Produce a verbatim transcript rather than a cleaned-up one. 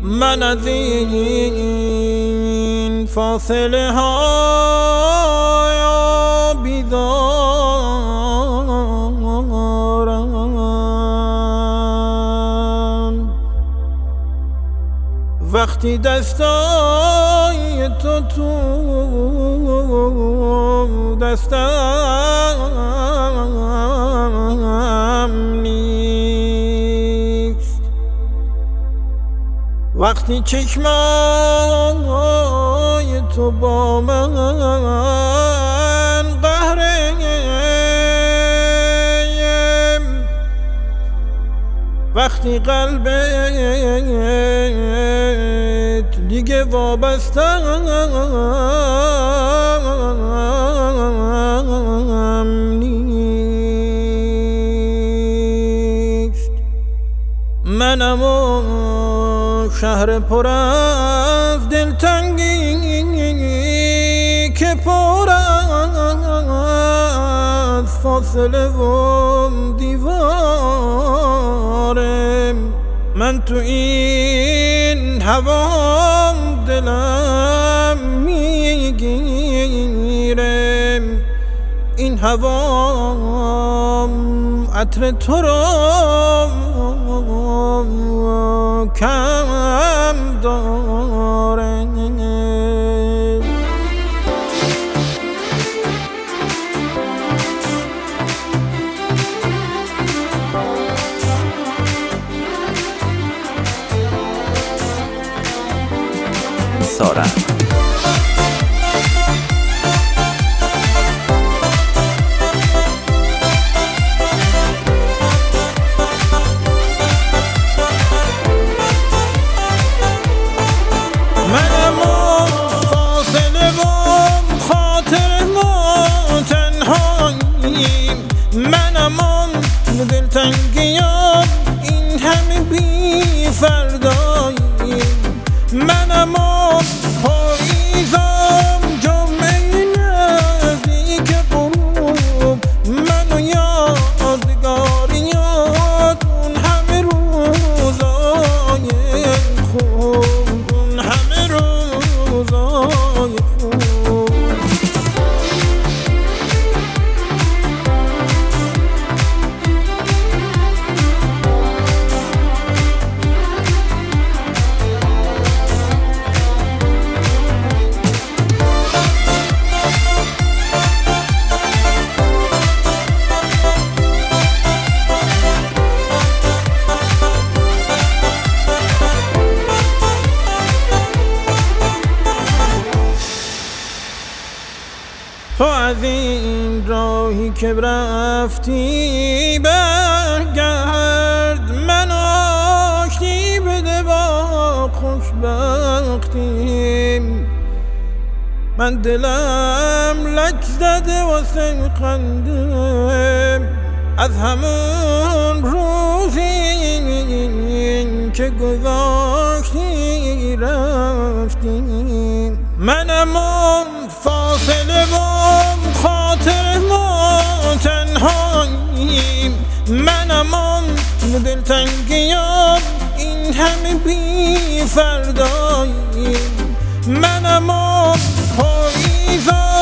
من از این فاصله ها بیزارم. وقتی دستای تو تو دستم نیست، وقتی چشمای تو با من قهرم، وقتی قلبت دیگه وابستم نیست. منم و شهر پر از دلتنگی که پر از فاصله و دیوارم. من تو این هوام دلم میگیرم، این هوام عطر تو رو کم داره. سارا منم و فاصله و خاطر ما تنهاییم، منم و دلتنگیام این همه بی فرداییم، منم و پاییزم جمعه نزدیک غروب، من و یادگاریات اون همه روزای خوب، اون همه روزای خوب. تو از این راهی که رفتی برگرد، من آشتی بده با خوشبختیم. من دلم لک زده واسه خنده از همون روزی که گذاشتی رفتیم. منم و فاصله و خاطر ما تنهاییم، منم و دلتنگیام این همه بی فرداییم، منم و پاییزم